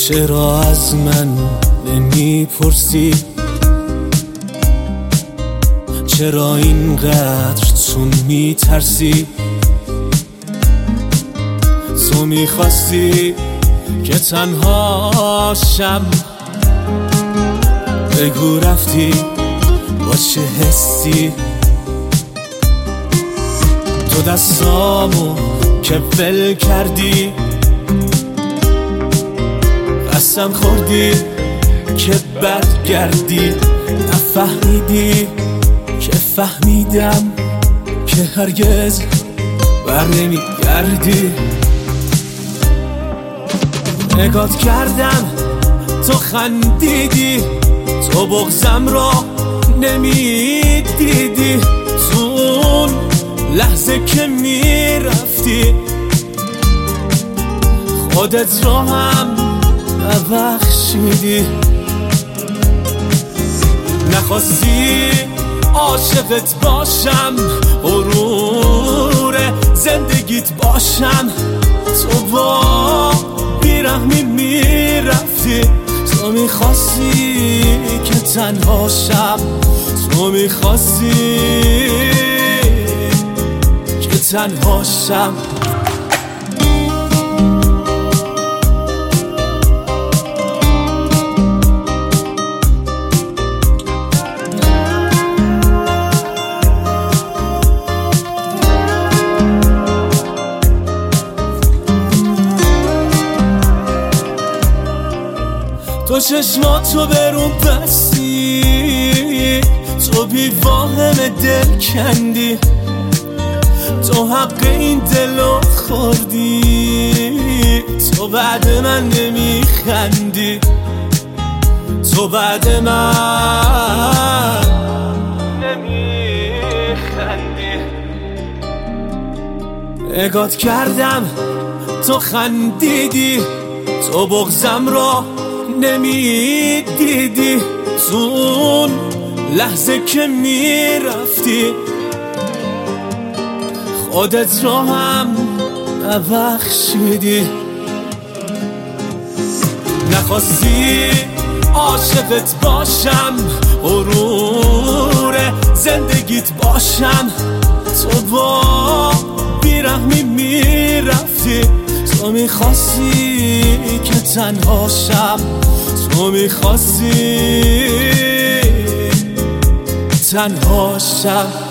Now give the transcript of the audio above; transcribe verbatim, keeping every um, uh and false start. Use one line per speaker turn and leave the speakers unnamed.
چرا از من نمیپرسی؟ چرا اینقدر تو میترسی؟ تو میخواستی که تنها شم، بگو رفتی با چه حسی؟ تو دستامو که ول کردی، قسم خوردی که برگردی. نفهمیدی که فهمیدم که هرگز بر نمیگردی. نگات کردم تو خندیدی، تو بغضم را نمیدیدی. تو اون لحظه که میرفتی خودت را هم نبخشیدی. نخواستی عاشقت باشم، غرور زندگیت باشم. تو با بیرحمی میرفتی، تو میخواستی که تنها شم، تو میخواستی که تنها شم. تو چشماتو برون بستی، تو بی واهم دل کندی. تو حق این دلو خوردی، تو بعد من نمیخندی. تو بعد من نمیخندی. نگات کردم تو خندیدی، تو بغضم را نمیدیدی. تو اون لحظه که میرفتی خودت را هم نبخشیدی. نخواستی عاشقت باشم، غرور زندگیت باشم. تو با بیرحمی میرفتی، تو میخواستی که تنها شم، تو میخواستی تنها شم.